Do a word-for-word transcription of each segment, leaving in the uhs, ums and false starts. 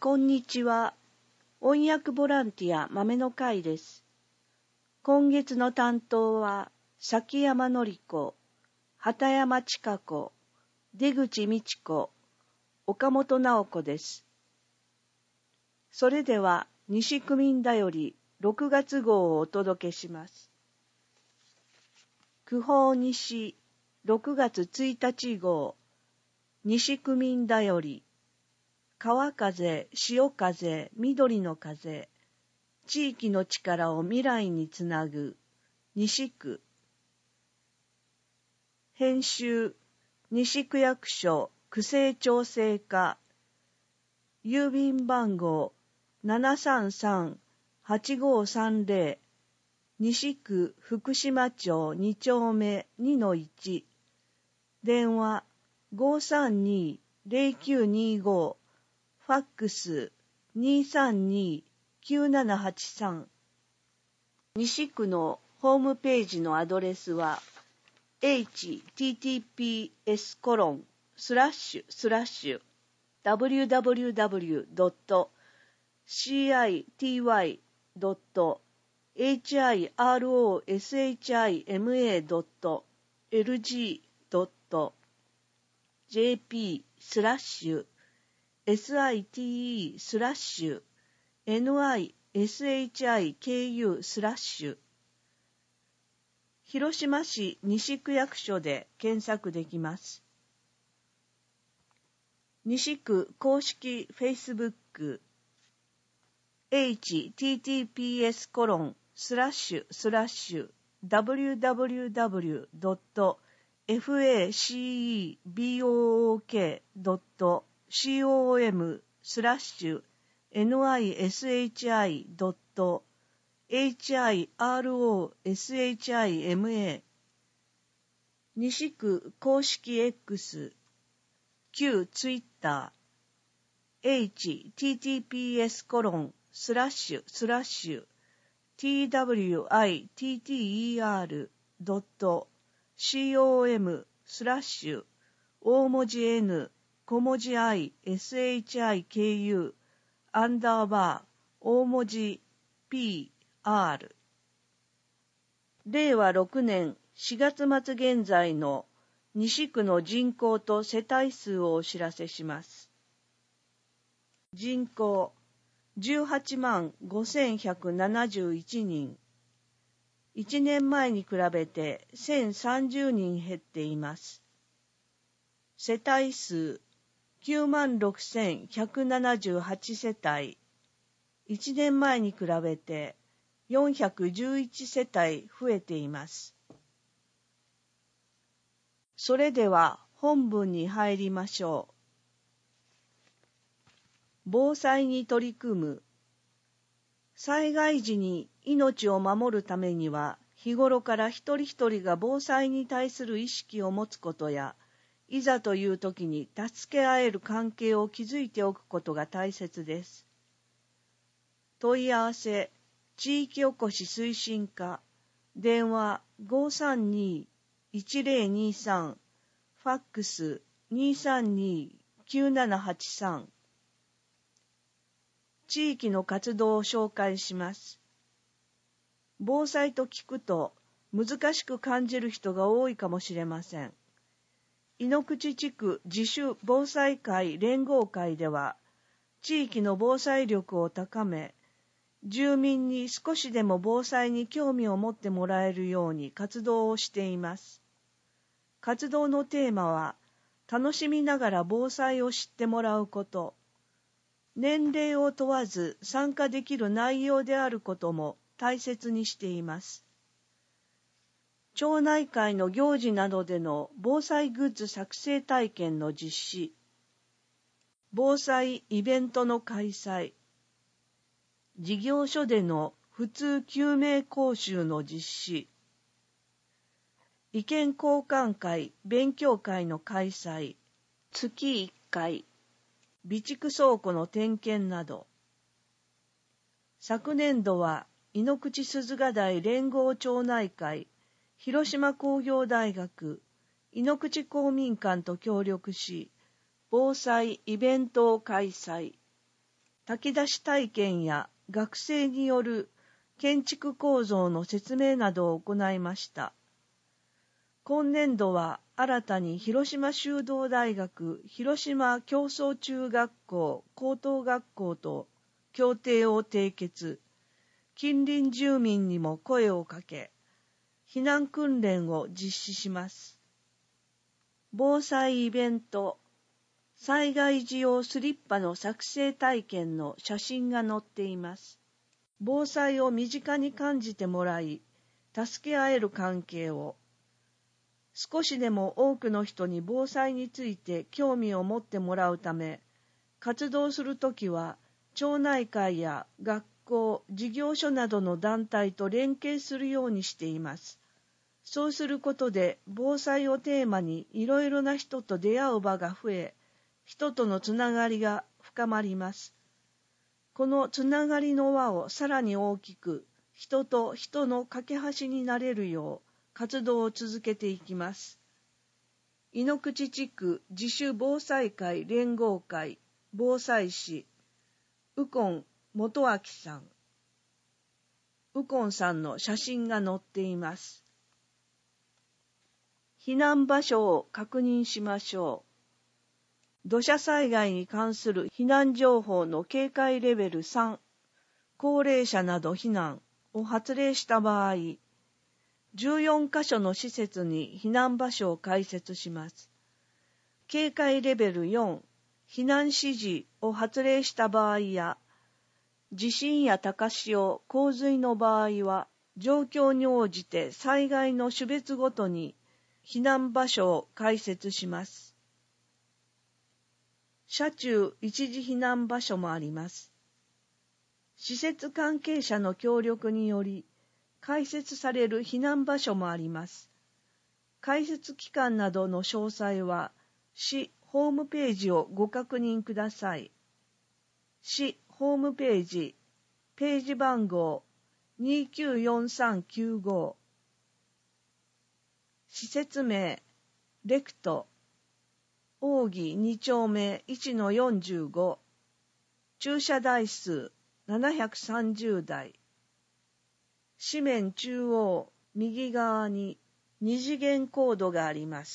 こんにちは。翻訳ボランティア豆の会です。今月の担当は、崎山典子、畑山千佳子、出口美智子、岡本直子です。それでは、西区民だよりろくがつ号をお届けします。区報西ろくがつついたち号、西区民だより、川風、潮風、緑の風、地域の力を未来につなぐ、西区。編集、西区役所区政調整課、郵便番号 ななさんさんはちごさんぜろ、西区福島町に丁目 にのいち、電話 ごさんにぜろきゅうにご、ファックス にさんにきゅうななはちさん。西区のホームページのアドレスは エイチティーティーピーエスコロンスラッシュスラッシュダブリューダブリューダブリュードットシーアイティーワイドットエイチアイアールオーエスエイチアイエムエードットエルジードットジェーピースラッシュエスアイティーイー スラッシュ エヌアイエスエイチアイケーユー スラッシュ広島市西区役所で検索できます。西区公式フェイスブック エイチティーティーピーエスコロンスラッシュスラッシュダブリューダブリューダブリュードットファックドットコムスラッシュ ニシドットヒロ西区公式 X 旧ツイッター エイチティーティーピーエスコロンスラッシュスラッシュ トゥイッタードットコムスラッシュ大文字 N 小文字 I エスエイチアイケーユー アンダーバー大文字 ピーアール れいわろくねんしがつ末現在の西区の人口と世帯数をお知らせします。人口じゅうはちまんごせんひゃくななじゅういちにん。いちねんまえに比べてせんさんじゅうにん減っています。世帯数きゅうまんろくせんひゃくななじゅうはち世帯。いちねんまえに比べてよんひゃくじゅういち世帯増えています。それでは本文に入りましょう。防災に取り組む。災害時に命を守るためには、日頃から一人一人が防災に対する意識を持つことや、いざという時に助け合える関係を築いておくことが大切です。問い合わせ、地域おこし推進課、電話 ごさんにいちぜろにさん、ファックス にさんにきゅうななはちさん。地域の活動を紹介します。防災と聞くと難しく感じる人が多いかもしれません。井ノ口地区自主防災会連合会では、地域の防災力を高め、住民に少しでも防災に興味を持ってもらえるように活動をしています。活動のテーマは、楽しみながら防災を知ってもらうこと。年齢を問わず参加できる内容であることも大切にしています。町内会の行事などでの防災グッズ作成体験の実施、防災イベントの開催、事業所での普通救命講習の実施、意見交換会、勉強会の開催、月いっかい、備蓄倉庫の点検など。昨年度は井ノ口鈴鹿台連合町内会、広島工業大学、井ノ口公民館と協力し、防災イベントを開催。 炊き出し体験や学生による建築構造の説明などを行いました。今年度は新たに広島修道大学広島競争中学校高等学校と協定を締結、近隣住民にも声をかけ、避難訓練を実施します。防災イベント、災害時用スリッパの作成体験の写真が載っています。防災を身近に感じてもらい、助け合える関係を、少しでも多くの人に防災について興味を持ってもらうため、活動するときは、町内会や学校、事業所などの団体と連携するようにしています。そうすることで、防災をテーマにいろいろな人と出会う場が増え、人とのつながりが深まります。このつながりの輪をさらに大きく、人と人の架け橋になれるよう活動を続けていきます。井ノ口地区自主防災会連合会防災士、右近元明さん。右近さんの写真が載っています。避難場所を確認しましょう。土砂災害に関する避難情報の警戒レベルさん、高齢者など避難を発令した場合、じゅうよんカ所の施設に避難場所を開設します。警戒レベルよん、避難指示を発令した場合や、地震や高潮、洪水の場合は、状況に応じて災害の種別ごとに避難場所を開設します。車中一時避難場所もあります。施設関係者の協力により、開設される避難場所もあります。開設期間などの詳細は、市ホームページをご確認ください。市ホームページ、ページ番号にきゅうよんさんきゅうご。施設名、レクト、扇に丁目いちのよんじゅうご。駐車台数ななひゃくさんじゅうだい。紙面中央右側に二次元コードがあります。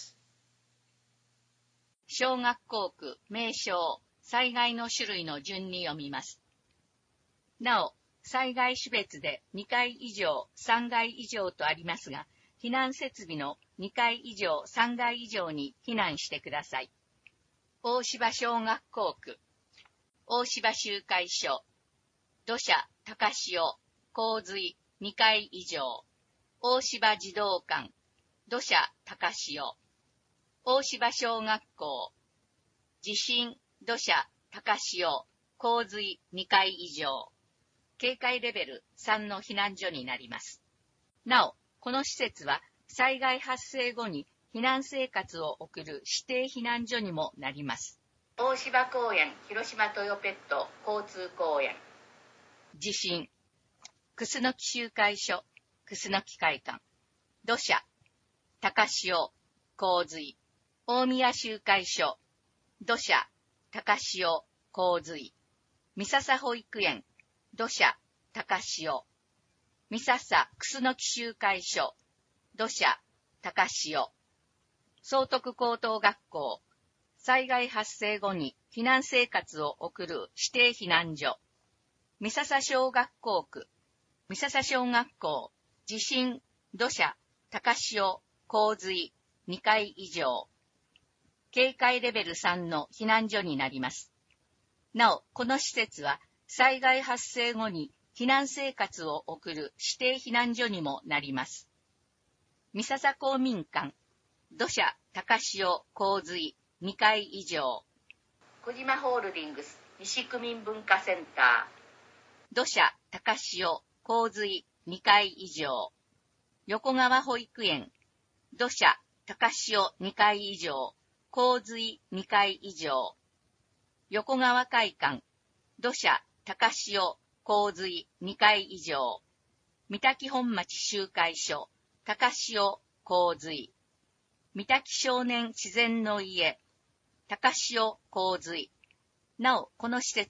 小学校区名称災害の種類の順に読みます。なお、災害種別でにかい以上、さんがい以上とありますが、避難設備のにかい以上、さんがい以上に避難してください。大芝小学校区、大芝集会所、土砂、高潮、洪水にかい以上、大芝児童館、土砂、高潮、大芝小学校、地震、土砂、高潮、洪水にかい以上、警戒レベルさんの避難所になります。なお、この施設は災害発生後に避難生活を送る指定避難所にもなります。大芝公園、広島トヨペット交通公園。地震、楠木集会所、楠木会館、土砂、高潮、洪水、大宮集会所、土砂、高潮、洪水、三笹保育園、土砂、高潮、三笹楠木集会所、土砂、高潮、総徳高等学校、災害発生後に避難生活を送る指定避難所、三笹小学校区、三笹小学校、地震、土砂、高潮、洪水、にかい以上、警戒レベルさんの避難所になります。なお、この施設は災害発生後に避難生活を送る指定避難所にもなります。三笹公民館、土砂、高潮、洪水、にかい以上。小島ホールディングス、西区民文化センター。土砂、高潮、洪水、にかい以上。横川保育園、土砂、高潮、にかい以上。洪水、にかい以上。横川会館、土砂、高潮、洪水、にかい以上。三滝本町集会所、高潮、洪水。三滝少年自然の家、高潮、洪水。なお、この施設は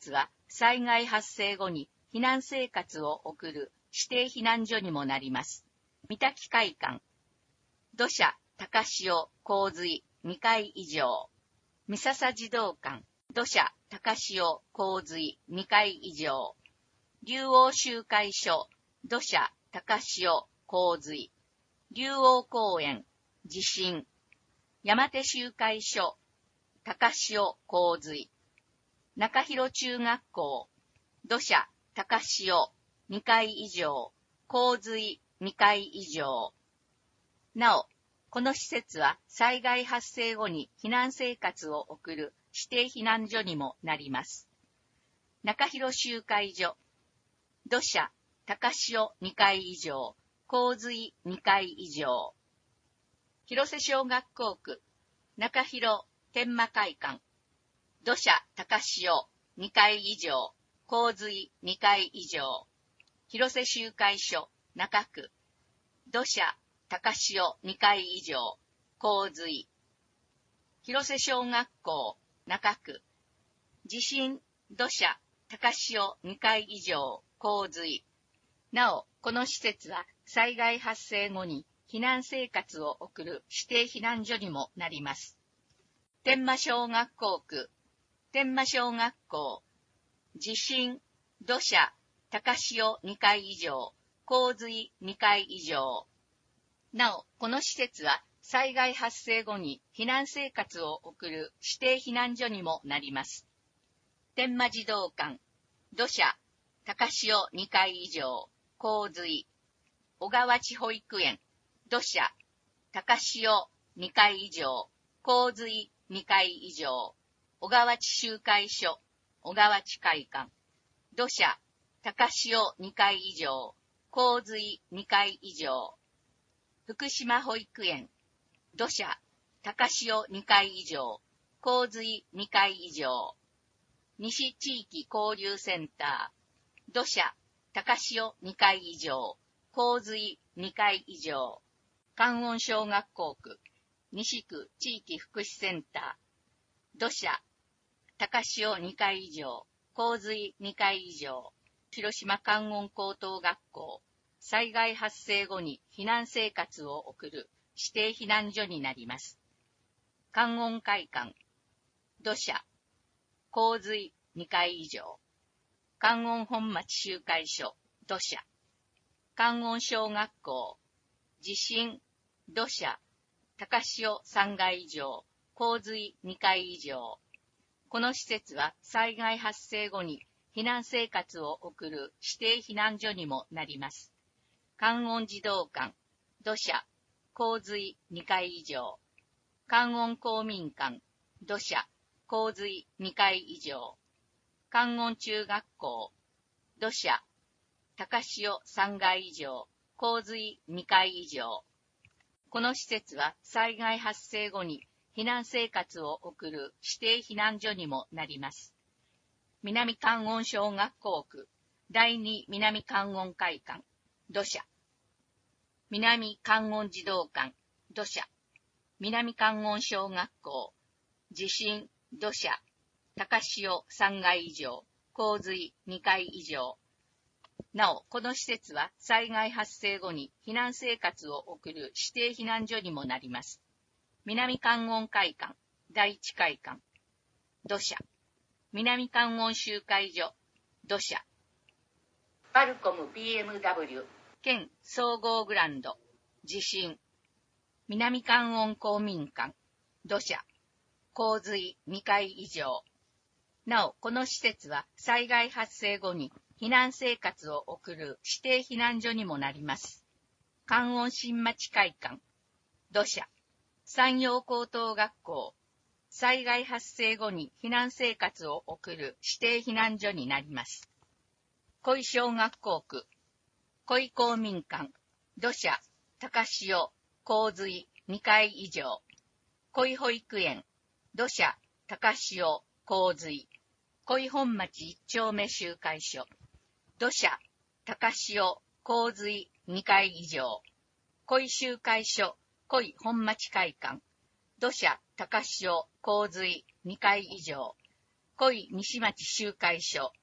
災害発生後に避難生活を送る指定避難所にもなります。三滝会館、土砂、高潮、洪水、にかい以上。三笹児童館、土砂、高潮、洪水、にかい以上。竜王集会所、土砂、高潮、洪水。竜王公園、地震。山手集会所、高潮、洪水。中広中学校、土砂、高潮、にかい以上、洪水、にかい以上。なお、この施設は災害発生後に避難生活を送る指定避難所にもなります。中広集会所、土砂、高潮にかい以上、洪水にかい以上。広瀬小学校区、中広天満会館、土砂、高潮にかい以上、洪水にかい以上。広瀬集会所、中区、土砂、高潮にかい以上、洪水。広瀬小学校、中区、地震、土砂、高潮にかい以上、洪水。なお、この施設は災害発生後に避難生活を送る指定避難所にもなります。天満小学校区、天満小学校、地震、土砂、高潮にかい以上、洪水にかい以上。なお、この施設は災害発生後に避難生活を送る指定避難所にもなります。天満児童館、土砂、高潮にかい以上、洪水。小川内保育園、土砂、高潮にかい以上、洪水にかい以上。小川内集会所、小川内会館、土砂、高潮にかい以上、洪水にかい以上。福島保育園、土砂、高潮にかい以上、洪水にかい以上。西地域交流センター、土砂、高潮にかい以上、洪水にかい以上。観音小学校区、西区地域福祉センター、土砂、高潮にかい以上、洪水にかい以上。広島観音高等学校、災害発生後に避難生活を送る指定避難所になります。観音会館、土砂、洪水にかい以上。観音本町集会所、土砂。観音小学校、地震、土砂、高潮さんかい以上、洪水にかい以上。この施設は災害発生後に避難生活を送る指定避難所にもなります。観音児童館、土砂、洪水にかい以上。観音公民館、土砂、洪水にかい以上。観音中学校、土砂、高潮さんかい以上、洪水にかい以上。この施設は災害発生後に避難生活を送る指定避難所にもなります。南観音小学校区、第二南観音会館、土砂。南観音児童館、土砂。南観音小学校、地震、土砂、高潮さんかい以上、洪水にかい以上。なお、この施設は災害発生後に避難生活を送る指定避難所にもなります。南観音会館、第一会館、土砂。南観音集会所、土砂。パルコム ビーエムダブリュー、県総合グランド、地震。南観音公民館、土砂。洪水にかい以上。なお、この施設は災害発生後に避難生活を送る指定避難所にもなります。観音新町会館、土砂。山陽高等学校、災害発生後に避難生活を送る指定避難所になります。小井小学校区、小井公民館、土砂、高潮、洪水にかい以上。小井保育園、土砂、高潮、洪水。小井本町一丁目集会所、土砂、高潮、洪水にかい以上。小井集会所、小井本町会館、土砂、高潮、洪水にかい以上。小井西町集会所、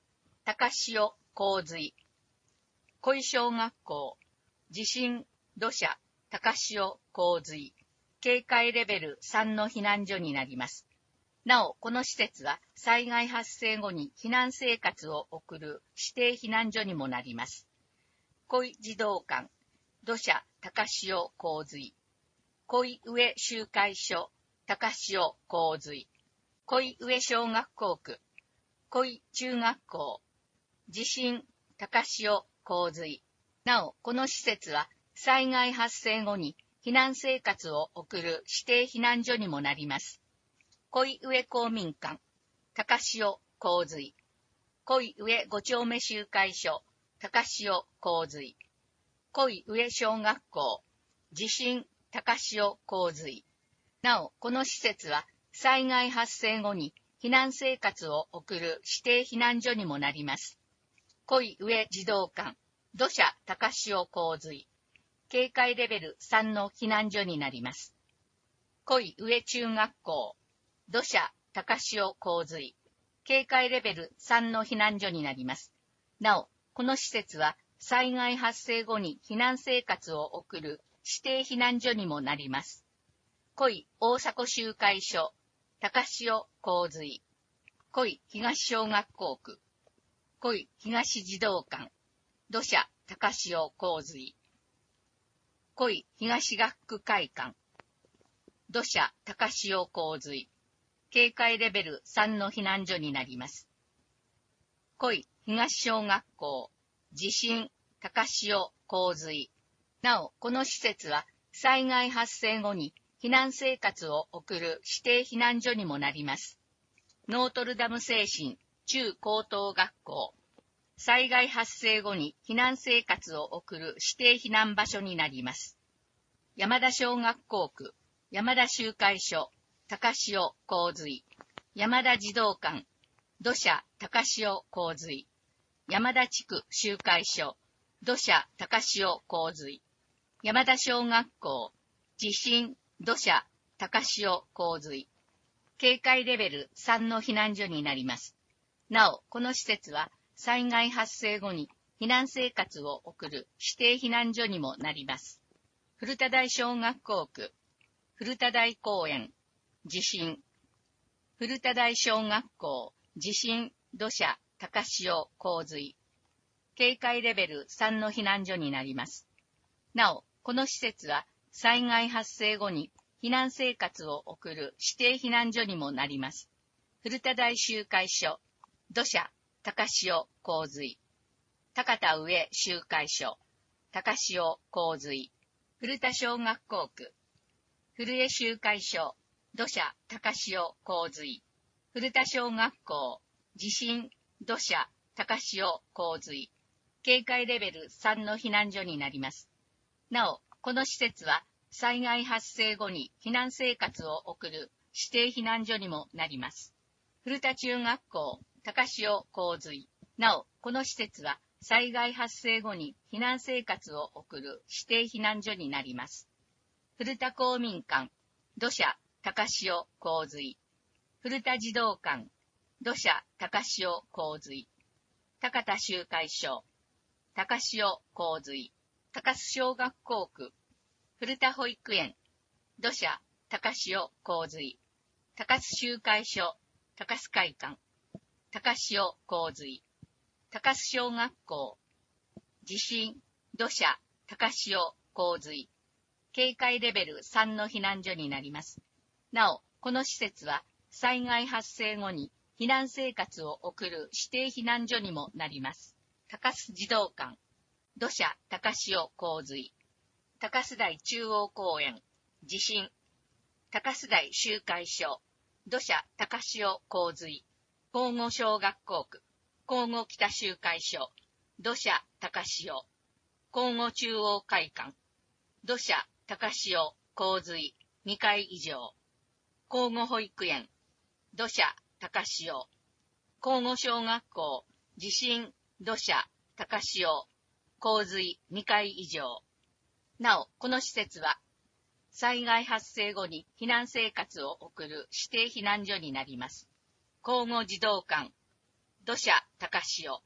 高潮、洪水。小井小学校、地震、土砂、高潮、洪水。警戒レベルさんの避難所になります。なお、この施設は災害発生後に避難生活を送る指定避難所にもなります。小井児童館、土砂、高潮、洪水。小井上集会所、高潮、洪水。小井上小学校区、小井中学校、地震、高潮、洪水。なお、この施設は災害発生後に避難生活を送る指定避難所にもなります。小井上公民館、高潮、洪水。小井上五丁目集会所、高潮、洪水。小井上小学校、地震、高潮、洪水。なお、この施設は災害発生後に避難生活を送る指定避難所にもなります。小井上児童館、土砂、高潮、洪水。警戒レベルさんの避難所になります。小井上中学校、土砂、高潮、洪水。警戒レベルさんの避難所になります。なお、この施設は災害発生後に避難生活を送る指定避難所にもなります。小井大迫集会所、高潮、洪水。小井東小学校区、小井東児童館、土砂、高潮、洪水。小井東学区会館、土砂、高潮、洪水。警戒レベルさんの避難所になります。小井東小学校、地震、高潮、洪水。なお、この施設は災害発生後に避難生活を送る指定避難所にもなります。ノートルダム精神中高等学校。災害発生後に避難生活を送る指定避難場所になります。山田小学校区、山田集会所、高潮、洪水。山田児童館、土砂、高潮、洪水。山田地区集会所、土砂、高潮、洪水。山田小学校、地震、土砂、高潮、洪水。警戒レベルさんの避難所になります。なお、この施設は災害発生後に避難生活を送る指定避難所にもなります。古田台小学校区、古田台公園、地震。古田台小学校、地震、土砂、高潮、洪水。警戒レベルさんの避難所になります。なお、この施設は災害発生後に避難生活を送る指定避難所にもなります。古田台集会所、土砂、高潮、洪水。高田上集会所、高潮、洪水。古田小学校区、古江集会所、土砂、高潮、洪水。古田小学校、地震、土砂、高潮、洪水。警戒レベルさんの避難所になります。なお、この施設は災害発生後に避難生活を送る指定避難所にもなります。古田中学校、高潮、洪水。なお、この施設は災害発生後に避難生活を送る指定避難所になります。古田公民館、土砂、高潮、洪水。古田児童館、土砂、高潮、洪水。高田集会所、高潮、洪水。高須小学校区、古田保育園、土砂、高潮、洪水。高須集会所、高須会館、高潮、洪水。高須小学校、地震、土砂、高潮、洪水。警戒レベルさんの避難所になります。なお、この施設は災害発生後に避難生活を送る指定避難所にもなります。高須児童館、土砂、高潮、洪水。高須台中央公園、地震。高須台集会所、土砂、高潮、洪水。庚午小学校区、庚午北集会所、土砂、高潮。庚午中央会館、土砂、高潮、洪水、にかい以上。庚午保育園、土砂、高潮。庚午小学校、地震、土砂、高潮。洪水にかい以上。なお、この施設は、災害発生後に避難生活を送る指定避難所になります。庚午児童館、土砂、高潮。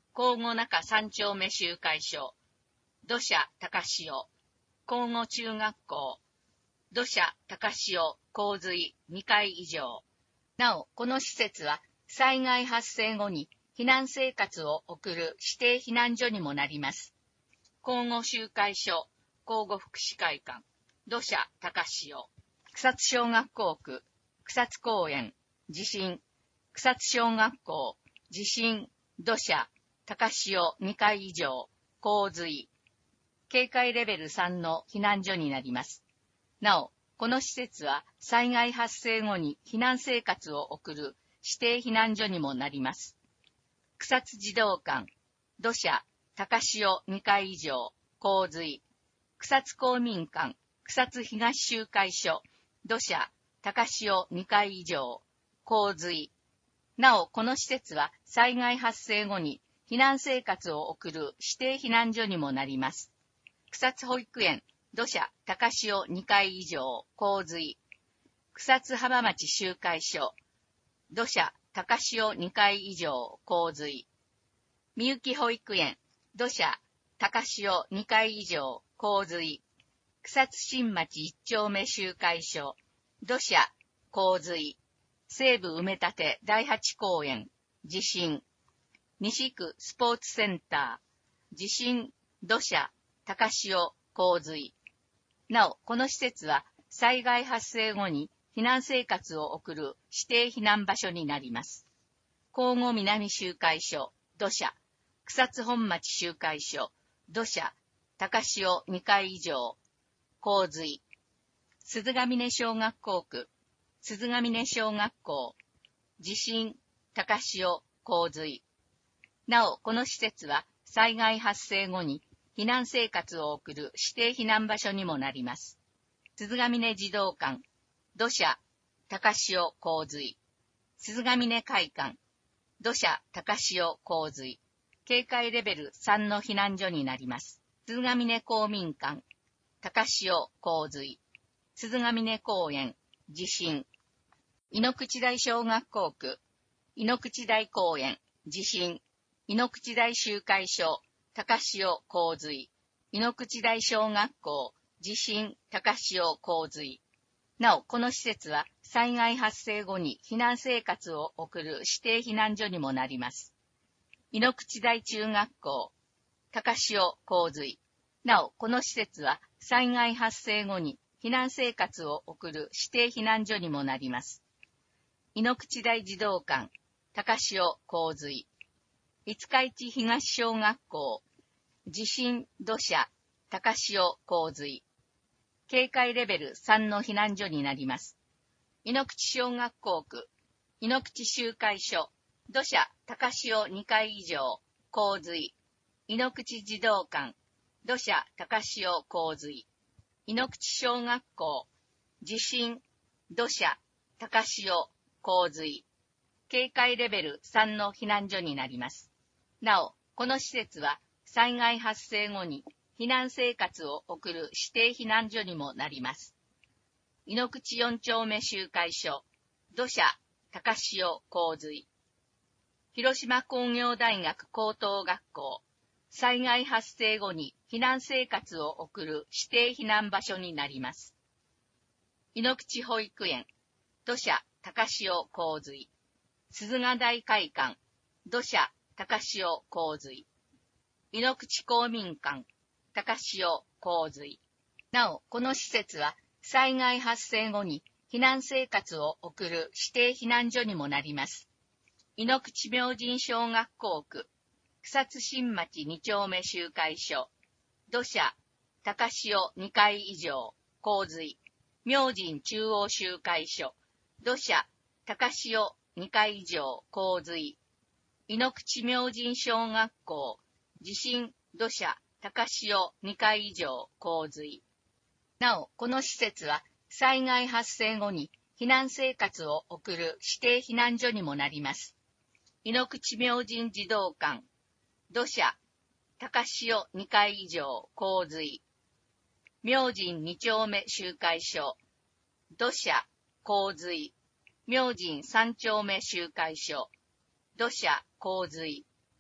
甲後中三丁目集会所、土砂高潮、甲後中学校、土砂高潮洪水にかい以上。なお、この施設は災害発生後に避難生活を送る指定避難所にもなります。甲後集会所、甲後福祉会館、土砂高潮、草津小学校区、草津公園、地震、草津小学校、地震、土砂、高潮にかい以上、洪水。警戒レベルさんの避難所になります。なお、この施設は災害発生後に避難生活を送る指定避難所にもなります。草津児童館、土砂、高潮にかい以上、洪水。草津公民館、草津東集会所、土砂、高潮にかい以上、洪水。なお、この施設は災害発生後に避難生活を送る指定避難所にもなります。草津保育園、土砂、高潮にかい以上、洪水。草津浜町集会所、土砂、高潮にかい以上、洪水。みゆき保育園、土砂、高潮にかい以上、洪水。草津新町一丁目集会所、土砂、洪水。西部埋め立て第八公園、地震。西区スポーツセンター、地震、土砂、高潮、洪水。なお、この施設は災害発生後に避難生活を送る指定避難場所になります。甲後南集会所、土砂、草津本町集会所、土砂、高潮にかい以上、洪水。鈴ヶ峰小学校区、鈴ヶ峰小学校、地震、高潮、洪水。なお、この施設は災害発生後に避難生活を送る指定避難場所にもなります。鈴ヶ峰児童館、土砂、高潮、洪水。鈴ヶ峰会館、土砂、高潮、洪水。警戒レベルさんの避難所になります。鈴ヶ峰公民館、高潮、洪水。鈴ヶ峰公園、地震。井ノ口台小学校区、井ノ口台公園、地震。井ノ口台集会所、高潮、洪水。井ノ口台小学校、地震、高潮、洪水。なお、この施設は災害発生後に避難生活を送る指定避難所にもなります。井ノ口台中学校、高潮、洪水。なお、この施設は災害発生後に避難生活を送る指定避難所にもなります。井ノ口台児童館、高潮、洪水。五日市東小学校、地震、土砂、高潮、洪水。警戒レベルさんの避難所になります。井ノ口小学校区、井ノ口集会所、土砂、高潮にかい以上、洪水。井ノ口児童館、土砂、高潮、洪水。井ノ口小学校、地震、土砂、高潮、洪水。警戒レベルさんの避難所になります。なお、この施設は災害発生後に避難生活を送る指定避難所にもなります。井ノ口よん丁目集会所、土砂、高潮、洪水。広島工業大学高等学校、災害発生後に避難生活を送る指定避難場所になります。井ノ口保育園、土砂、高潮、洪水。鈴ヶ台会館、土砂、高潮、洪水。井ノ口公民館、高潮、洪水。なお、この施設は災害発生後に避難生活を送る指定避難所にもなります。井ノ口明神小学校区、草津新町に丁目集会所、土砂、高潮にかい以上、洪水。明神中央集会所、土砂、高潮にかい以上、洪水。井ノ口明神小学校、地震、土砂、高潮にかい以上、洪水。なお、この施設は災害発生後に避難生活を送る指定避難所にもなります。井ノ口明神児童館、土砂、高潮にかい以上、洪水。明神に丁目集会所、土砂、洪水。明神さん丁目集会所、土砂、洪水。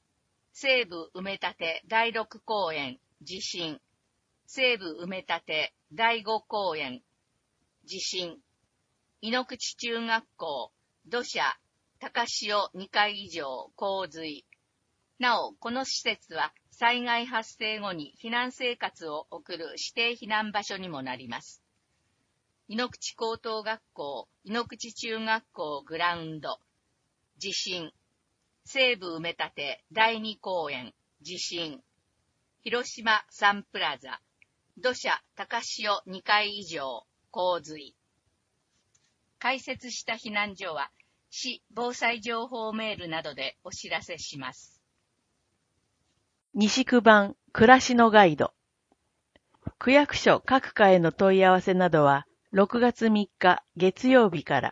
西部埋め立てだいろく公園地震、西部埋め立てだいご公園地震、井ノ口中学校土砂高潮にかい以上洪水。なお、この施設は災害発生後に避難生活を送る指定避難場所にもなります。井ノ口高等学校井ノ口中学校グラウンド地震、西部埋め立てだいに公園地震、広島サンプラザ土砂高潮にかい以上洪水。開設した避難所は市防災情報メールなどでお知らせします。 西区版暮らしのガイド。区役所各課への問い合わせなどはろくがつみっか月曜日から。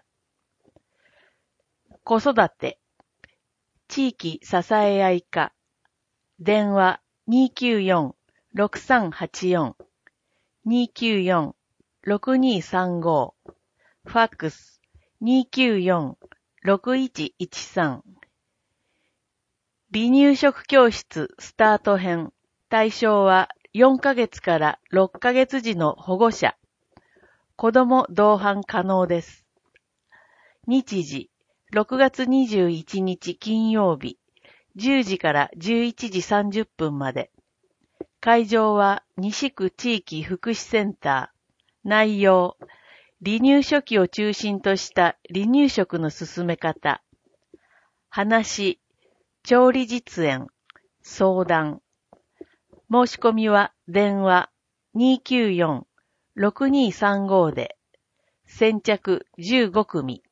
子育て地域支え合い課電話 にーきゅうよん ろくさんはちよん にーきゅうよん ろくにーさんご ファックス にーきゅうよん ろくいちいちさん。離乳食教室スタート編。対象はよんかげつからろっかげつ児の保護者。子供同伴可能です。日時ろくがつにじゅういちにち金曜日じゅうじからじゅういちじさんじゅっぷんまで。会場は西区地域福祉センター。内容、離乳初期を中心とした離乳食の進め方。話、調理実演、相談。申し込みは電話 にーきゅうよん ろくにーさんご で。先着じゅうごくみ。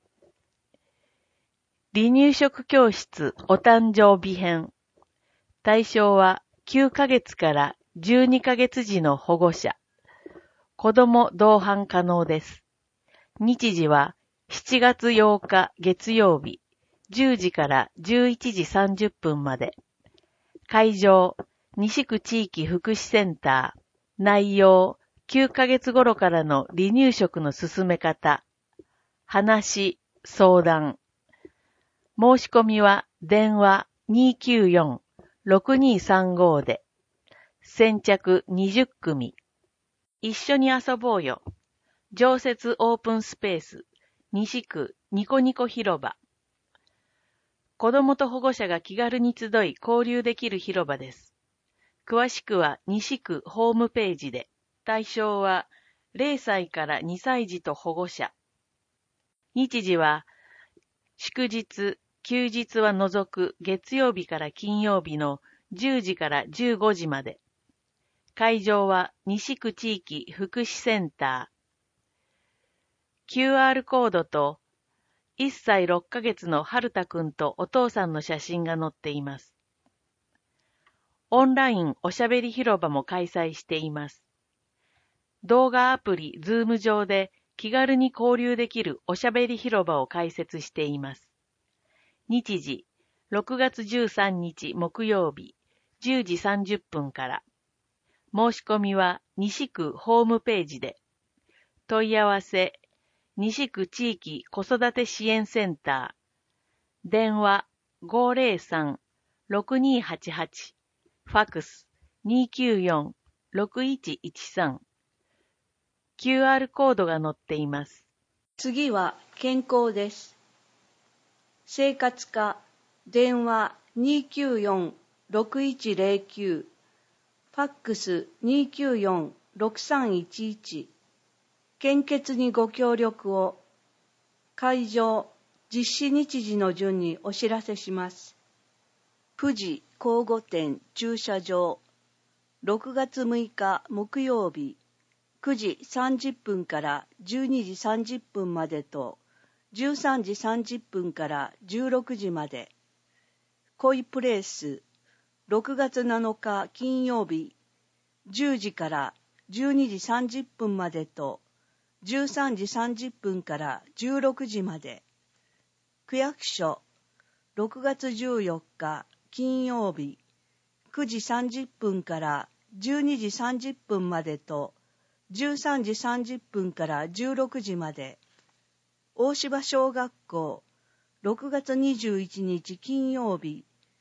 離乳食教室お誕生日編。対象はきゅうかげつからじゅうにかげつ児の保護者。子供同伴可能です。日時はしちがつようか月曜日じゅうじからじゅういちじさんじゅっぷんまで。会場、西区地域福祉センター。内容、きゅうかげつ頃からの離乳食の進め方。話、相談。申し込みは電話 にーきゅうよん ろくにーさんご で。先着にじゅっくみ。一緒に遊ぼうよ。常設オープンスペース。西区ニコニコ広場。子供と保護者が気軽に集い交流できる広場です。詳しくは西区ホームページで。対象はれいさいからにさい児と保護者。日時は祝日、休日は除く月曜日から金曜日のじゅうじからじゅうごじまで。会場は西区地域福祉センター。キューアール コードといっさいろっかげつの春田くんとお父さんの写真が載っています。オンラインおしゃべり広場も開催しています。動画アプリ Zoom 上で気軽に交流できるおしゃべり広場を開設しています。日時、ろくがつじゅうさんにち木曜日、じゅうじさんじゅっぷんから。申し込みは西区ホームページで。問い合わせ、西区地域子育て支援センター。電話 ごーぜろさん ろくにーはちはち。ファックス にーきゅうよん ろくいちいちさん。キューアール コードが載っています。 次は健康です。生活課電話 にーきゅうよん ろくいちぜろきゅう。ファックス にーきゅうよん ろくさんいちいち。献血にご協力を。会場、実施日時の順にお知らせします。富士交互店駐車場、ろくがつむいか木曜日、くじさんじゅっぷんからじゅうにじさんじゅっぷんまでと、じゅうさんじさんじゅっぷんからじゅうろくじまで。コイプレイス、ろくがつなのか金曜日、じゅうじからじゅうにじさんじゅっぷんまでと、じゅうさんじさんじゅっぷんからじゅうろくじまで。区役所、ろくがつじゅうよっか金曜日、くじさんじゅっぷんからじゅうにじさんじゅっぷんまでと、じゅうさんじさんじゅっぷんからじゅうろくじまで。大芝小学校、ろくがつにじゅういちにち金曜日、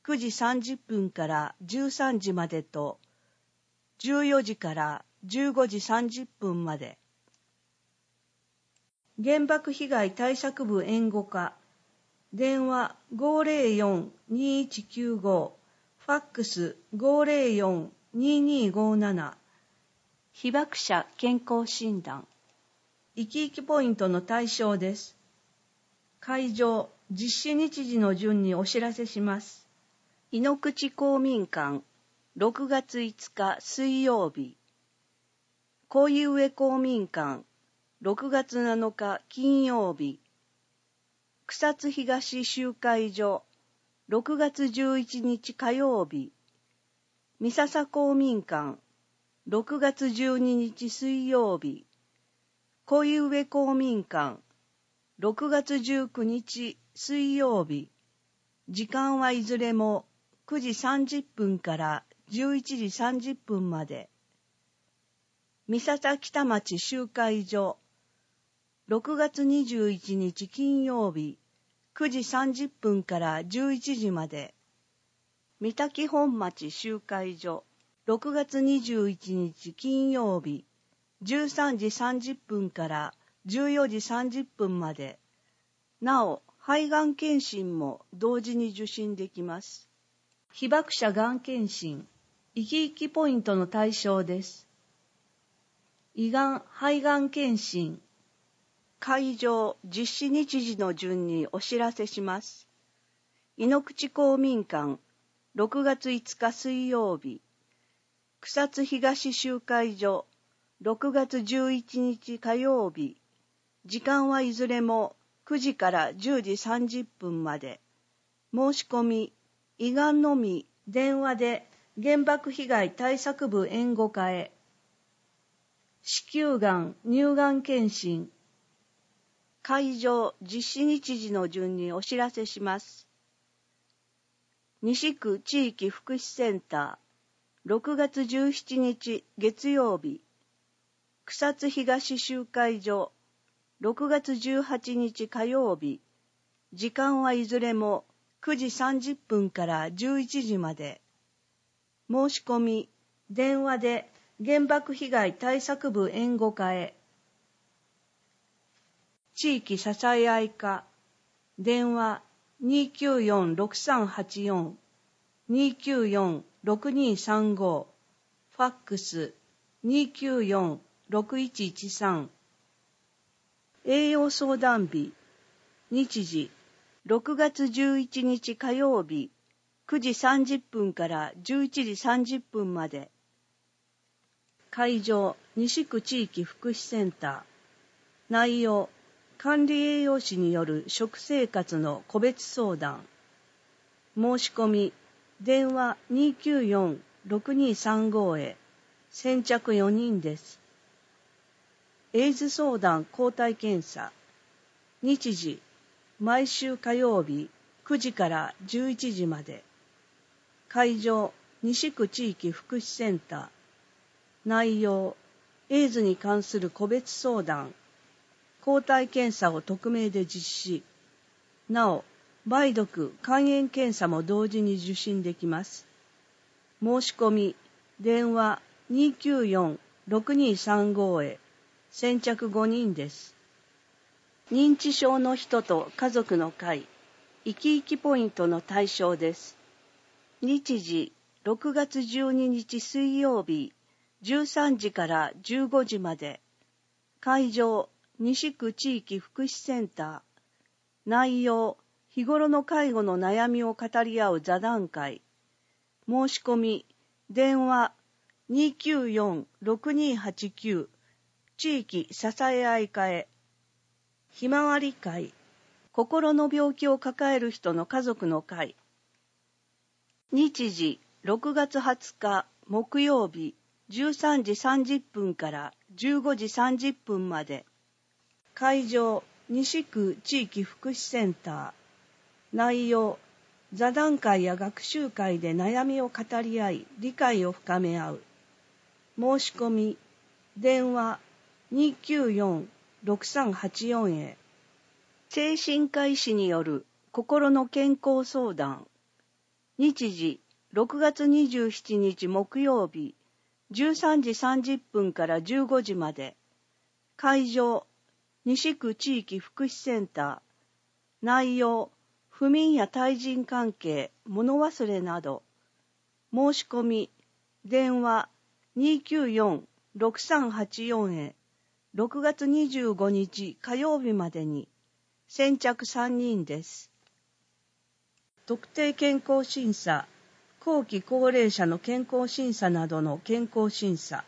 くじさんじゅっぷんからじゅうさんじまでと、じゅうよじからじゅうごじさんじゅっぷんまで。原爆被害対策部援護課、電話 ごーぜろよん にーいちきゅうご、ファックス ごーぜろよん にーにーごーなな。 被爆者健康診断。 生き生きポイントの対象です。会場、実施日時の順にお知らせします。 井ノ口公民館、ろくがついつか水曜日。小井上公民館、ろくがつなのか金曜日。草津東集会所、ろくがつじゅういちにち火曜日。三笹公民館、ろくがつじゅうににち水曜日。小井上公民館、ろくがつじゅうくにち水曜日。時間はいずれもくじさんじゅっぷんからじゅういちじさんじゅっぷんまで。三笹北町集会所、ろくがつにじゅういちにち金曜日、くじさんじゅっぷんからじゅういちじまで。三滝本町集会所、ろくがつにじゅういちにち金曜日、じゅうさんじさんじゅっぷんからじゅうよじさんじゅっぷんまで。なお、肺がん検診も同時に受診できます。 被爆者がん検診、生き生きポイントの対象です。胃がん、肺がん検診。 会場、実施日時の順にお知らせします。井ノ口公民館、ろくがついつか水曜日。草津東集会所、ろくがつじゅういちにち火曜日。時間はいずれもくじからじゅうじさんじゅっぷんまで。申し込み、胃がんのみ、 電話で原爆被害対策部援護課へ。子宮がん、乳がん検診。 会場、実施日時の順にお知らせします。西区地域福祉センター、ろくがつじゅうしちにち月曜日。草津東集会所、ろくがつじゅうはちにち火曜日。時間はいずれもくじさんじゅっぷんからじゅういちじまで。申し込み、 電話で原爆被害対策部援護課へ。地域支え合い課、電話 にーきゅうよん ろくさんはちよん、にーきゅうよん ろくにーさんご、ファックス にーきゅうよん ろくいちいちさん。 栄養相談日、日時、ろくがつじゅういちにち火曜日、くじさんじゅっぷんからじゅういちじさんじゅっぷんまで。 会場、西区地域福祉センター。内容、管理栄養士による食生活の個別相談。申し込み、電話 にーきゅうよん ろくにーさんご へ。先着よにんです。エイズ相談抗体検査。日時、毎週火曜日くじからじゅういちじまで。会場、西区地域福祉センター。内容、エイズに関する個別相談。抗体検査を匿名で実施。なお、梅毒、肝炎検査も同時に受診できます。申し込み、電話 にーきゅうよん ろくにーさんご へ。先着ごにんです。 認知症の人と家族の会、生き生きポイントの対象です。日時、ろくがつじゅうににち水曜日、じゅうさんじからじゅうごじまで。会場、西区地域福祉センター。内容、日頃の介護の悩みを語り合う座談会。申し込み、電話 にーきゅうよん ろくにーはちきゅう、地域支え合い課へ。ひまわり会、心の病気を抱える人の家族の会。日時、ろくがつはつか木曜日、じゅうさんじさんじゅっぷんからじゅうごじさんじゅっぷんまで。 会場、西区地域福祉センター。内容、座談会や学習会で悩みを語り合い、理解を深め合う。申し込み、電話 にーきゅうよん ろくさんはちよん へ。 精神科医師による心の健康相談。 日時、ろくがつにじゅうしちにち木曜日、じゅうさんじさんじゅっぷんからじゅうごじまで。会場、西区地域福祉センター。内容、不眠や対人関係、物忘れなど。申し込み、電話 にきゅうよん ろくさんはちよん へ、ろくがつにじゅうごにち火曜日までに。先着さんにんです。特定健康審査、後期高齢者の健康審査などの健康審査。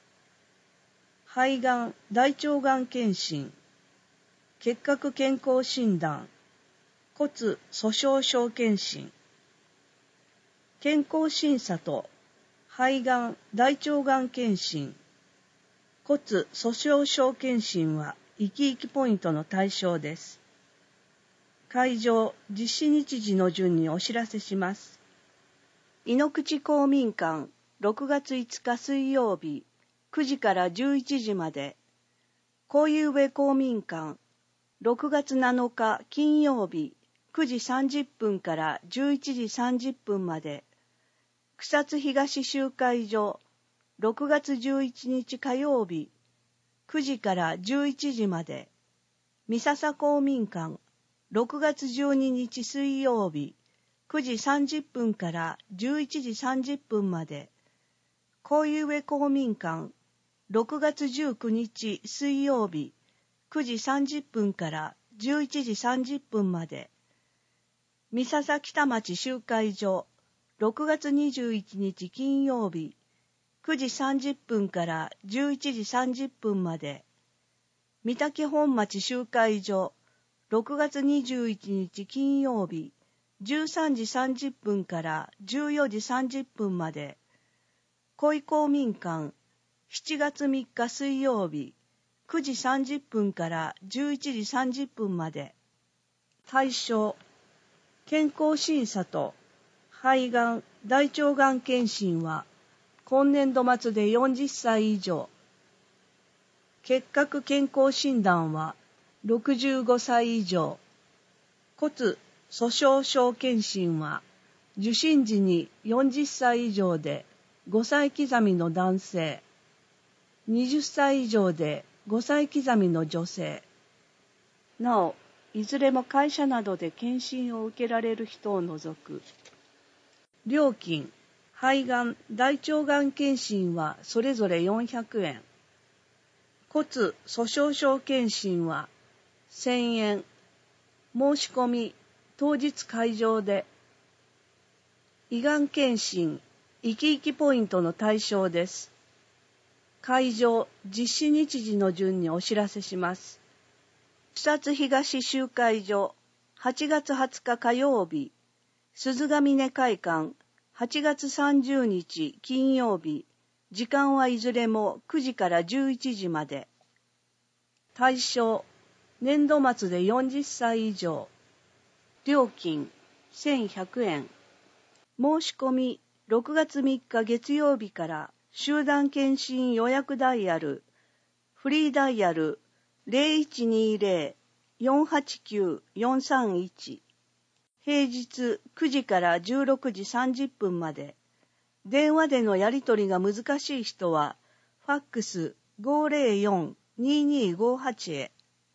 肺がん、大腸がん検診、結核健康診断、骨粗しょう症検診。健康審査と肺がん、大腸がん検診、骨粗しょう症検診は生き生きポイントの対象です。会場、実施日時の順にお知らせします。井ノ口公民館、ろくがついつか水曜日、くじからじゅういちじまで。こういう上公民館、ろくがつなのか金曜日、くじさんじゅっぷんからじゅういちじさんじゅっぷんまで。草津東集会所、ろくがつじゅういちにち火曜日、くじからじゅういちじまで。三笹公民館、ろくがつじゅうににち水曜日、くじさんじゅっぷんからじゅういちじさんじゅっぷんまで。こういう上公民館、ろくがつじゅうくにち水曜日、くじさんじゅっぷんからじゅういちじさんじゅっぷんまで。三笹北町集会所、ろくがつにじゅういちにち金曜日、くじさんじゅっぷんからじゅういちじさんじゅっぷんまで。三竹本町集会所、ろくがつにじゅういちにち金曜日、じゅうさんじさんじゅっぷんからじゅうよじさんじゅっぷんまで。小井公民館、しちがつみっか水曜日、くじさんじゅっぷんからじゅういちじさんじゅっぷんまで。対象、健康審査と肺がん、大腸がん検診は今年度末でよんじゅっさい以上。結核健康診断はろくじゅうごさい以上。骨粗しょう症検診は受診時によんじゅっさい以上でごさい刻みの男性、はたち以上でごさい刻みの女性。なお、いずれも会社などで検診を受けられる人を除く。料金、肺がん、大腸がん検診はそれぞれよんひゃくえん。骨粗しょう症検診はせんえん。申し込み、当日会場で。胃がん検診、生き生きポイントの対象です。会場、実施日時の順にお知らせします。草津東集会所、はちがつはつか火曜日、鈴ヶ峰会館、はちがつさんじゅうにち金曜日、時間はいずれもくじからじゅういちじまで。対象、年度末でよんじゅっさい以上。料金、せんひゃくえん。申し込み、ろくがつみっか月曜日から集団検診予約ダイヤル、フリーダイヤル ゼロいちにゼロ よんはちきゅう よんさんいち。平日くじからじゅうろくじさんじゅっぷんまで。電話でのやり取りが難しい人は、ファックス ごーぜろよん にーにーごーはち へ。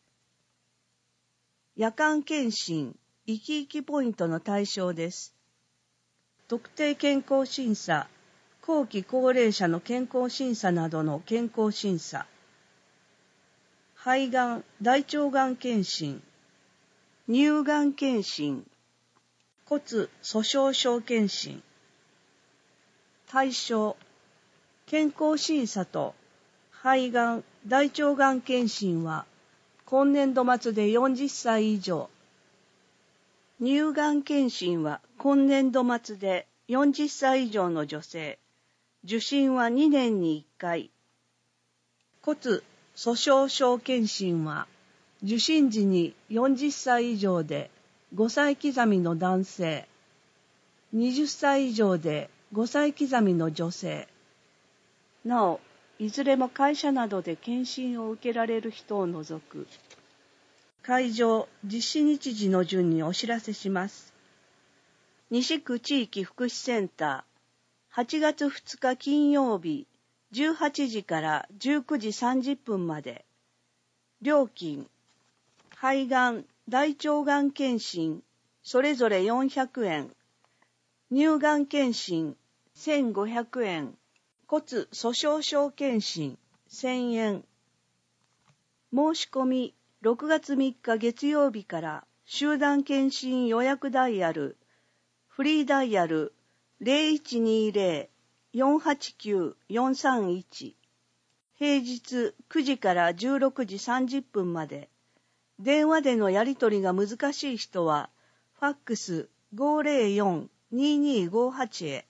夜間検診、生き生きポイントの対象です。特定健康審査、後期高齢者の健康審査などの健康審査。肺がん、大腸がん検診、乳がん検診、骨粗しょう症検診。対象、健康審査と肺がん、大腸がん検診は今年度末でよんじゅっさい以上。乳がん検診は今年度末でよんじゅっさい以上の女性。受診はにねんにいっかい。骨粗しょう症検診は受診時によんじゅっさい以上でごさい刻みの男性。はたち以上でごさい刻みの女性。なお、いずれも会社などで検診を受けられる人を除く。会場、実施日時の順にお知らせします。 西区地域福祉センター、はちがつふつか金曜日、じゅうはちじからじゅうくじさんじゅっぷんまで。料金、肺がん、大腸がん検診、それぞれよんひゃくえん。乳がん検診、せんごひゃくえん。骨粗鬆症検診、せんえん。申し込み、ろくがつみっか月曜日から集団検診予約ダイヤル、フリーダイヤル ゼロいちにゼロ よんはちきゅう よんさんいち。平日くじからじゅうろくじさんじゅっぷんまで。電話でのやり取りが難しい人は、ファックス ごーぜろよん にーにーごーはち へ。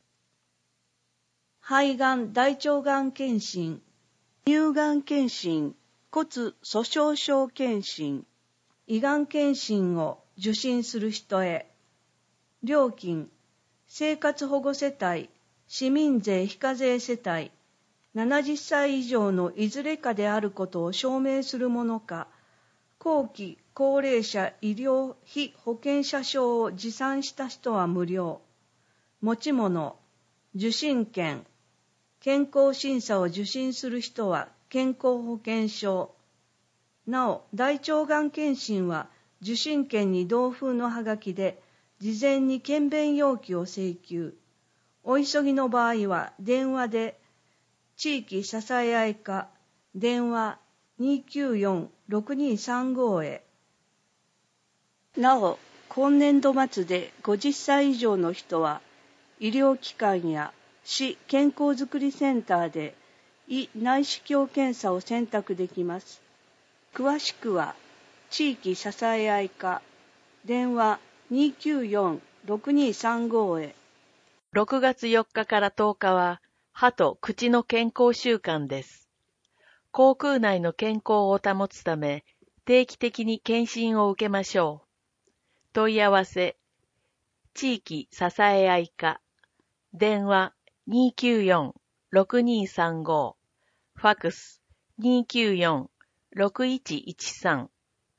肺がん、大腸がん検診、乳がん検診、骨粗鬆症検診、胃がん検診を受診する人へ。料金、生活保護世帯、市民税非課税世帯、ななじゅっさい以上のいずれかであることを証明するものか、後期高齢者医療費保険者証を持参した人は無料。持ち物、受診券、健康審査を受診する人は健康保険証。なお、大腸がん検診は受診券に同封のはがきで、事前に検便要求を請求。お急ぎの場合は電話で、地域支え合い課、電話にーきゅうよん ろくにーさんご へ。なお、今年度末でごじゅっさい以上の人は、医療機関や市健康づくりセンターで胃内視鏡検査を選択できます。詳しくは、地域支え合い課、電話にーきゅうよん ろくにーさんご へ。 ろくがつよっかからとおかは、歯と口の健康週間です。口腔内の健康を保つため、定期的に検診を受けましょう。問い合わせ、地域支え合い課、電話にーきゅうよん ろくにーさんご、ファックスにーきゅうよん ろくいちいちさん。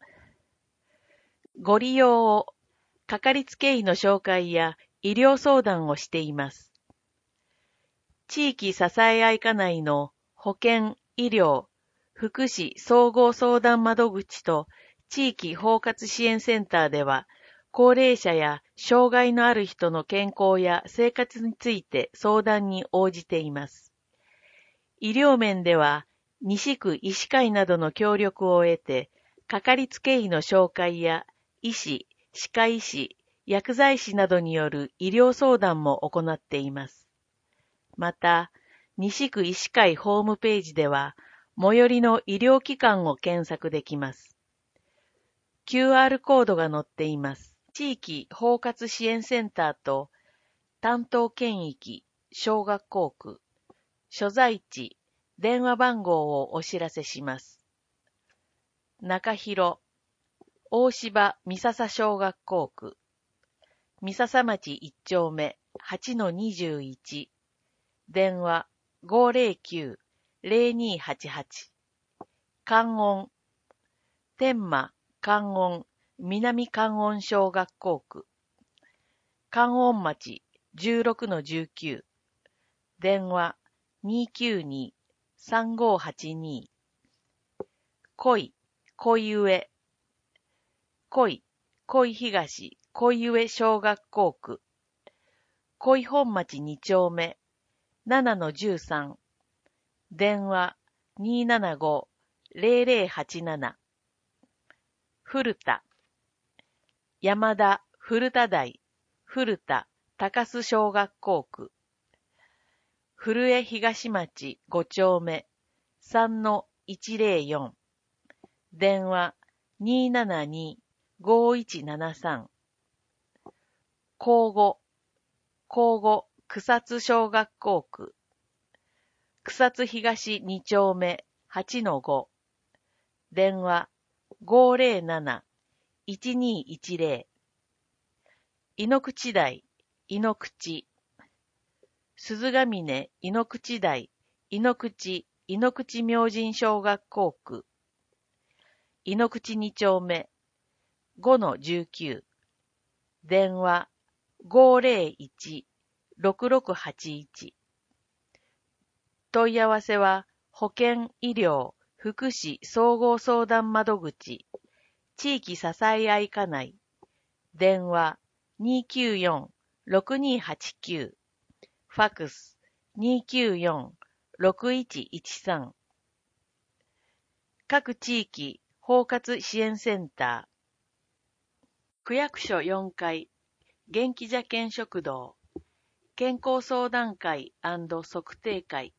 ご利用を、かかりつけ医の紹介や医療相談をしています。地域支え合い課内の保健、医療、福祉総合相談窓口と地域包括支援センターでは、高齢者や障害のある人の健康や生活について相談に応じています。医療面では、西区医師会などの協力を得て、かかりつけ医の紹介や医師、歯科医師、薬剤師などによる医療相談も行っています。また、西区医師会ホームページでは、最寄りの医療機関を検索できます。キューアール コードが載っています。地域包括支援センターと、担当県域、小学校区、所在地、電話番号をお知らせします。中広、大芝三笹小学校区、三笹町いち丁目 はちのにじゅういち、電話 ごーぜろきゅう ぜろにーはちはち。観音、天満観音南観音小学校区、観音町 じゅうろくのじゅうきゅう、電話 にーきゅうに さんごはちに。恋、恋上、恋、恋東、恋上小学校区、恋本町に丁目ななのじゅうさん、電話 にーななご ぜろぜろはちなな。古田、山田古田台、古田高須小学校区、古江東町ご丁目さんのいちぜろよん、電話 にーななに ごいちななさん。交互、交互草津小学校区、草津東に丁目はちのご、電話 ごーぜろなな いちにーいちぜろ。井ノ口台、井ノ口、鈴ヶ峰井ノ口台、井ノ口、井ノ口明神小学校区、井ノ口に丁目ごのじゅうきゅう、電話ごーぜろいち ろくろくはちいち。問い合わせは、保健医療福祉総合相談窓口、地域支え合い課内、電話 にーきゅうよん ろくにーはちきゅう、ファックス にーきゅうよん ろくいちいちさん。各地域包括支援センター、区役所よんかい、元気茶犬食堂、健康相談会&測定会、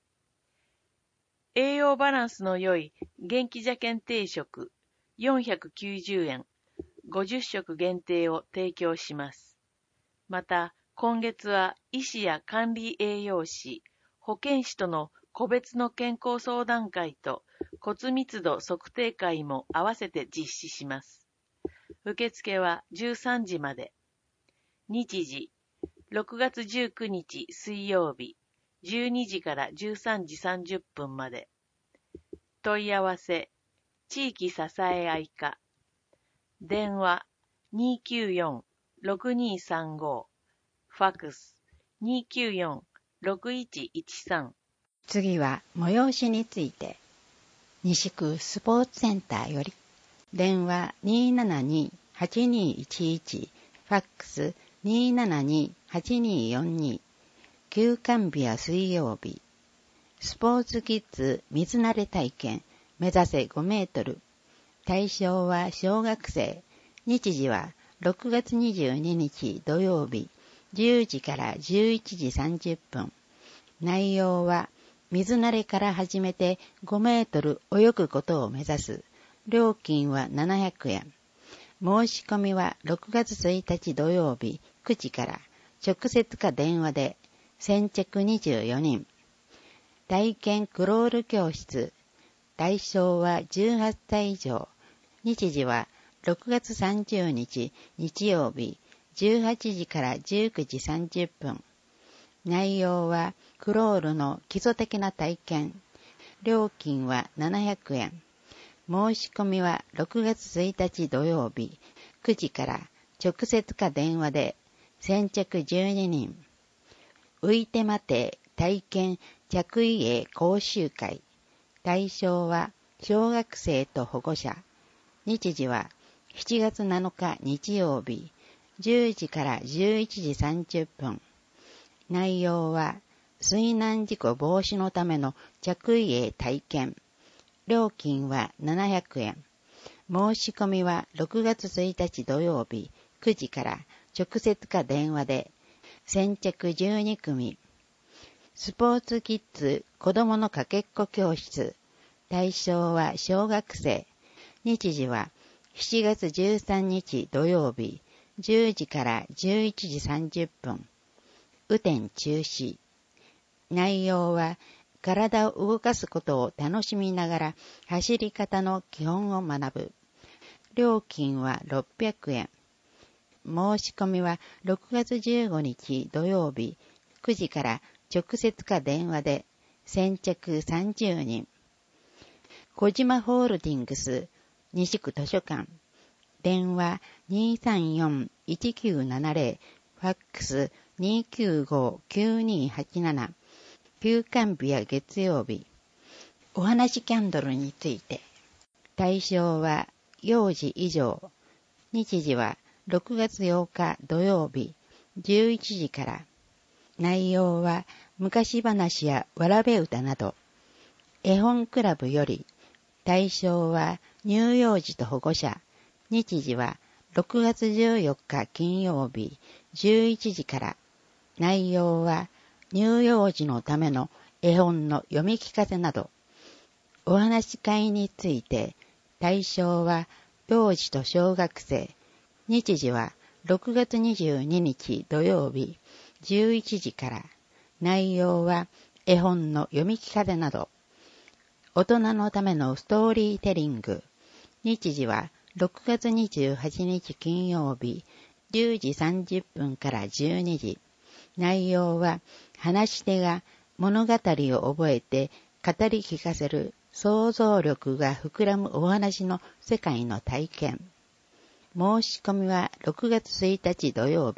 栄養バランスの良い元気茶犬定食よんひゃくきゅうじゅうえん、ごじゅっしょく限定を提供します。また、今月は医師や管理栄養士、保健師との個別の健康相談会と骨密度測定会も合わせて実施します。受付はじゅうさんじまで。日時、ろくがつじゅうくにち水曜日、じゅうにじからじゅうさんじさんじゅっぷんまで。問い合わせ、地域支え合い課。電話 にーきゅうよん ろくにーさんご、ファックス にーきゅうよん ろくいちいちさん。 次は催しについて。西区スポーツセンターより、電話 にーななにーはちにーいちいち、ファックス にーななにーはちにーよんに、休館日や水曜日、スポーツキッズ水慣れ体験、目指せごメートル、対象は小学生、日時はろくがつにじゅうににち土曜日、じゅうじからじゅういちじさんじゅっぷん、内容は水慣れから始めてごメートル泳ぐことを目指す。料金はななひゃくえん。申し込みはろくがつついたち土曜日くじから直接か電話で。先着にじゅうよにん。体験クロール教室。対象はじゅうはっさい以上。日時はろくがつさんじゅうにち日曜日じゅうはちじからじゅうくじさんじゅっぷん。内容はクロールの基礎的な体験。料金はななひゃくえん。申し込みはろくがつついたち土曜日くじから直接か電話で。先着じゅうににん。浮いて待て体験着衣泳講習会。対象は小学生と保護者。日時はしちがつなのか日曜日じゅうじからじゅういちじさんじゅっぷん。内容は水難事故防止のための着衣泳体験。料金はななひゃくえん。申し込みはろくがつついたち土曜日くじから直接か電話で。先着じゅうにくみ。スポーツキッズ子供のかけっこ教室。対象は小学生。日時はしちがつじゅうさんにち土曜日じゅうじからじゅういちじさんじゅっぷん。雨天中止。内容は体を動かすことを楽しみながら走り方の基本を学ぶ。料金はろっぴゃくえん。申し込みはろくがつじゅうごにち土曜日くじから直接か電話で。先着さんじゅうにん。小島ホールディングス西区図書館。電話 にーさんよんいちきゅうななぜろ、ファックス にーきゅうごきゅうにーはちなな。休館日や月曜日。お話キャンドルについて。対象は幼児以上。日時はろくがつようか土曜日じゅういちじから。内容は昔話やわらべ歌など。絵本クラブより。対象は乳幼児と保護者。日時はろくがつじゅうよっか金曜日じゅういちじから。内容は乳幼児のための絵本の読み聞かせなど。お話し会について。対象は幼児と小学生。日時はろくがつにじゅうににち土曜日じゅういちじから。内容は絵本の読み聞かせなど。大人のためのストーリーテリング。日時はろくがつにじゅうはちにち金曜日じゅうじさんじゅっぷんからじゅうにじ。内容は話し手が物語を覚えて語り聞かせる想像力が膨らむお話の世界の体験。申し込みはろくがつついたち土曜日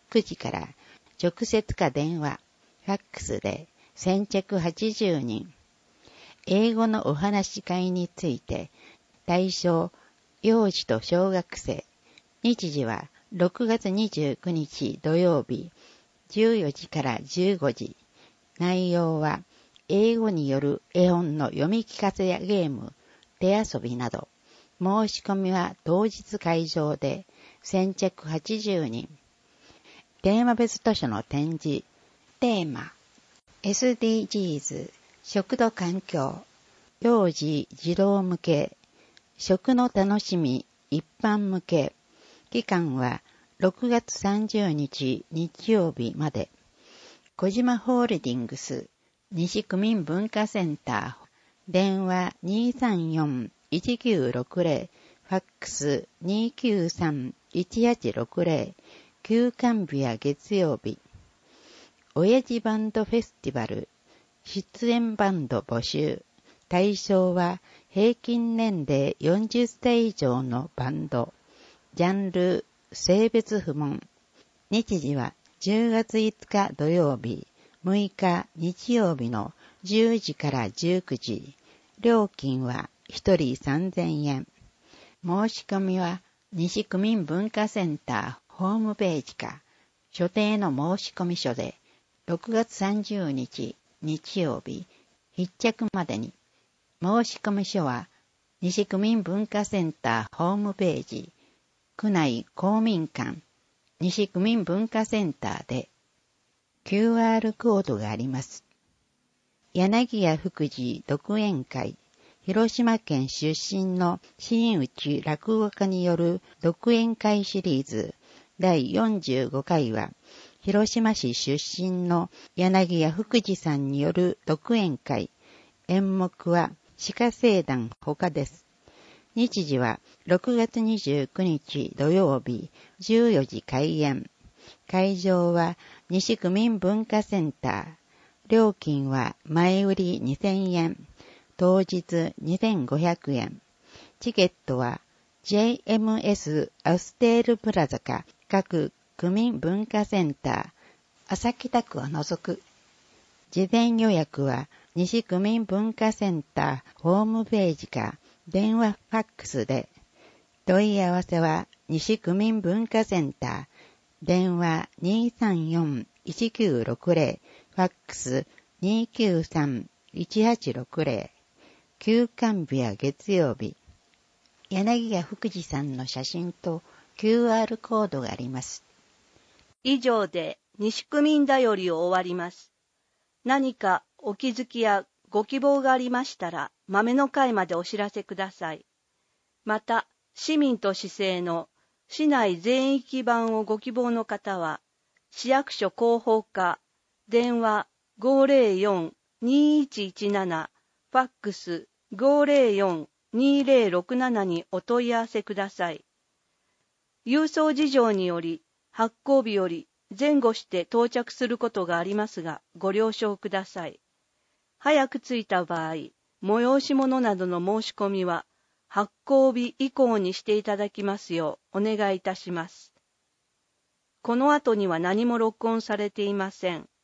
くじから直接か電話、ファックスで先着はちじゅうにん。英語のお話し会について、対象、幼児と小学生。日時はろくがつにじゅうくにち土曜日、じゅうよじからじゅうごじ。内容は、英語による絵本の読み聞かせやゲーム、手遊びなど。申し込みは当日会場で先着はちじゅうにん。テーマ別図書の展示。テーマ エスディージーズ 食と環境、幼児児童向け、食の楽しみ一般向け。期間はろくがつさんじゅうにち日曜日まで。小島ホールディングス西区民文化センター。電話 にーさんよんいちきゅうろくぜろ、ファックス にーきゅうさんいちはちろくぜろ、休館日や月曜日。親父バンドフェスティバル、出演バンド募集。対象は平均年齢よんじゅっさい以上のバンド。ジャンル、性別不問。日時はじゅうがついつか土曜日、むいか日曜日のじゅうじからじゅうくじ。料金はひとりさんぜんえん。申し込みは西区民文化センターホームページか所定の申し込み書でろくがつさんじゅうにち日曜日必着までに。申し込み書は西区民文化センターホームページ区内公民館西区民文化センターで キューアール コードがあります。柳家福祉独演会、広島県出身の真打ち落語家による独演会シリーズだいよんじゅうごかいは、広島市出身の柳家福祉さんによる独演会、演目は鹿聖団他です。日時はろくがつにじゅうくにち土曜日じゅうよじ開演。会場は西区民文化センター。料金は前売りにせんえん、当日にせんごひゃくえん。チケットは ジェイエムエス アステールプラザか各区民文化センター、朝北区を除く。事前予約は西区民文化センターホームページか電話ファックスで。問い合わせは西区民文化センター、電話 にーさんよんいちきゅうろくぜろ、ファックス にーきゅうさんいちはちろくぜろ、休館日や月曜日。柳家福祉さんの写真と キューアール コードがあります。 以上で西区民だよりを終わります。何かお気づきやご希望がありましたら、豆の会までお知らせください。また、市民と市政の市内全域版をご希望の方は、市役所広報課、電話 ごーぜろよんにーいちいちなな、ファックス ごーぜろよんにーぜろろくなな にお問い合わせください。郵送事情により、発行日より前後して到着することがありますが、ご了承ください。早く着いた場合、催し物などの申し込みは、発行日以降にしていただきますようお願いいたします。この後には何も録音されていません。